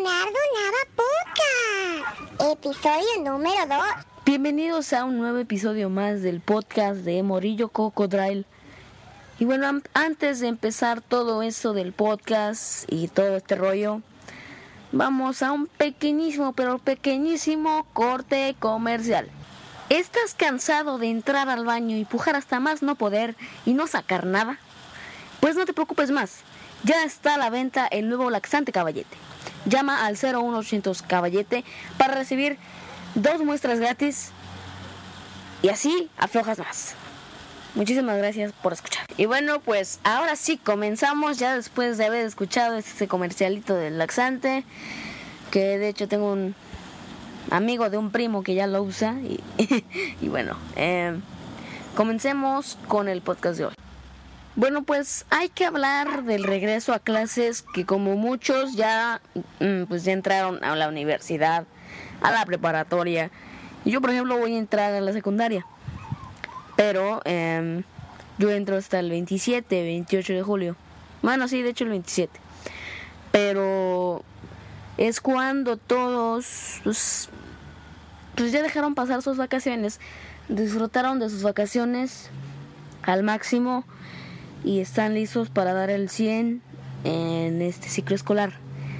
Leonardo Nava Podcast, episodio número 2. Bienvenidos a un nuevo episodio más del podcast de Morillo Cocodrile. Y bueno, antes de empezar todo eso del podcast y todo este rollo, vamos a un pequeñísimo, pero pequeñísimo corte comercial. ¿Estás cansado de entrar al baño y pujar hasta más no poder y no sacar nada? Pues no te preocupes más, ya está a la venta el nuevo laxante Caballete. Llama al 01800 Caballete para recibir 2 muestras gratis y así aflojas más. Muchísimas gracias por escuchar. Y bueno, pues ahora sí comenzamos ya después de haber escuchado este comercialito del laxante, que de hecho tengo un amigo de un primo que ya lo usa y bueno, comencemos con el podcast de hoy. Bueno, pues hay que hablar del regreso a clases, que como muchos ya entraron a la universidad, a la preparatoria. Y yo, por ejemplo, voy a entrar a la secundaria. Pero yo entro hasta el 28 de julio. Bueno, sí, de hecho el 27. Pero es cuando todos pues ya dejaron pasar sus vacaciones, disfrutaron de sus vacaciones al máximo y están listos para dar el 100 en este ciclo escolar.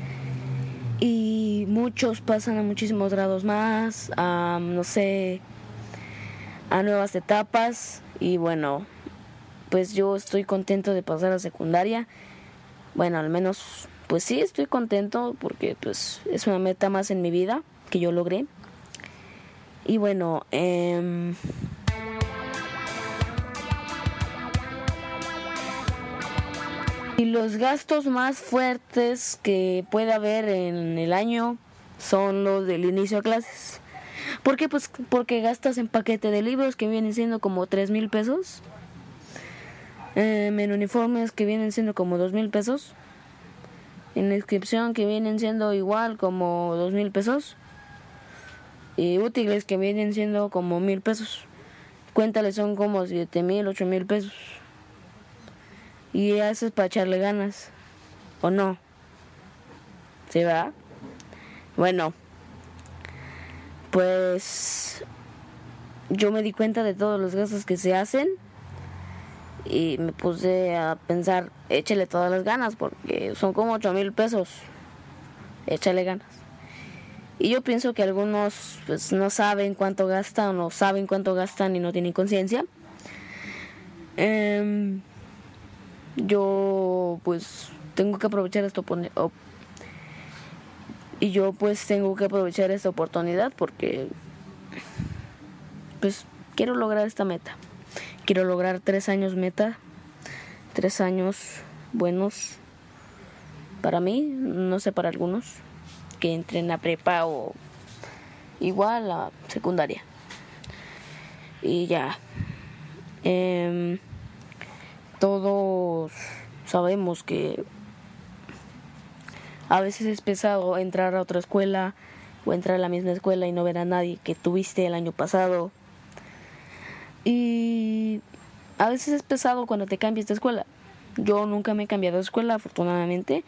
Y muchos pasan a muchísimos grados más, a nuevas etapas. Y bueno, pues yo estoy contento de pasar a secundaria. Bueno, al menos, pues sí, estoy contento porque pues es una meta más en mi vida que yo logré. Y bueno, y los gastos más fuertes que puede haber en el año son los del inicio de clases. ¿Por qué? Pues porque gastas en paquete de libros que vienen siendo como 3,000 pesos. En uniformes que vienen siendo como 2,000 pesos. En inscripción que vienen siendo igual como 2,000 pesos. Y útiles que vienen siendo como 1,000 pesos. Cuéntale, son como 7,000, 8,000 pesos. Y eso es para echarle ganas, ¿o no? ¿Sí, verdad? Bueno, pues yo me di cuenta de todos los gastos que se hacen y me puse a pensar, échale todas las ganas porque son como 8,000 pesos, échale ganas. Y yo pienso que algunos pues no saben cuánto gastan o saben cuánto gastan y no tienen conciencia. Yo pues tengo que aprovechar esta oportunidad porque pues quiero lograr esta meta. Quiero lograr 3 años meta, 3 años buenos para mí, no sé para algunos que entren a prepa o igual a secundaria. Y ya. Todos sabemos que a veces es pesado entrar a otra escuela o entrar a la misma escuela y no ver a nadie que tuviste el año pasado. Y a veces es pesado cuando te cambias de escuela. Yo nunca me he cambiado de escuela, afortunadamente,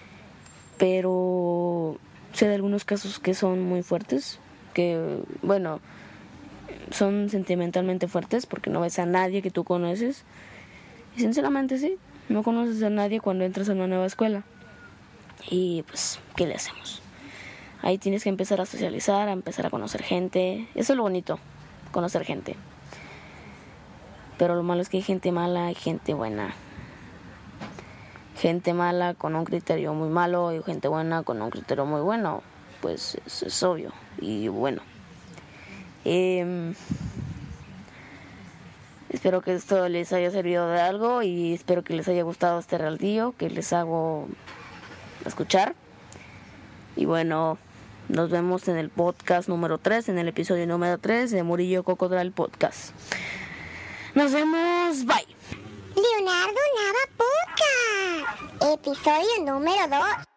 pero sé de algunos casos que son muy fuertes, que bueno, son sentimentalmente fuertes porque no ves a nadie que tú conoces. Y sinceramente sí, no conoces a nadie cuando entras a una nueva escuela. Y pues, ¿qué le hacemos? Ahí tienes que empezar a socializar, a empezar a conocer gente. Eso es lo bonito, conocer gente. Pero lo malo es que hay gente mala y gente buena. Gente mala con un criterio muy malo y gente buena con un criterio muy bueno. Pues eso es obvio. Y bueno. Espero que esto les haya servido de algo y espero que les haya gustado este relatillo que les hago escuchar. Y bueno, nos vemos en el podcast número 3, en el episodio número 3 de Morillo Cocodrile Podcast. Nos vemos, bye. Leonardo Nava Podcast, episodio número 2.